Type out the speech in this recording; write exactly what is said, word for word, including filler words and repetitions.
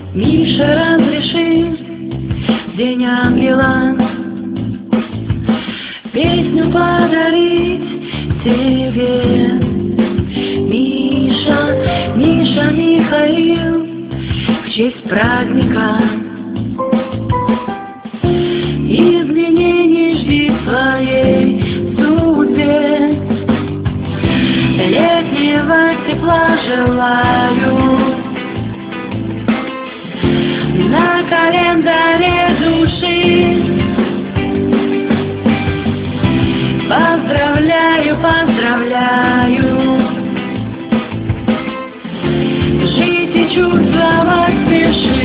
Миша, разреши день ангела песню подарить тебе. Миша, Миша, Михаил, в честь праздника изменений жди в своей судьбе. Летнего тепла желаю на календаре души. Поздравляю, поздравляю, жить и чувствовать спеши.